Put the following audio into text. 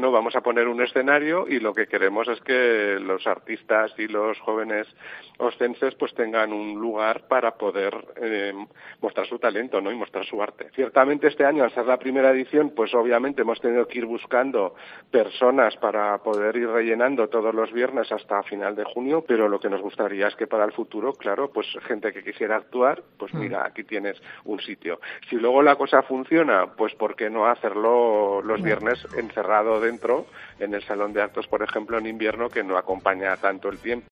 bueno, vamos a poner un escenario y lo que queremos es que los artistas y los jóvenes oscenses pues tengan un lugar para poder mostrar su talento, ¿no? Y mostrar su arte. Ciertamente este año, al ser la primera edición, pues obviamente hemos tenido que ir buscando personas para poder ir rellenando todos los viernes hasta final de junio, pero lo que nos gustaría es que para el futuro, claro, pues gente que quisiera actuar, pues mira, aquí tienes un sitio. Si luego la cosa funciona, pues ¿por qué no hacerlo los viernes encerrado dentro, en el salón de actos, por ejemplo, en invierno, que no acompaña tanto el tiempo?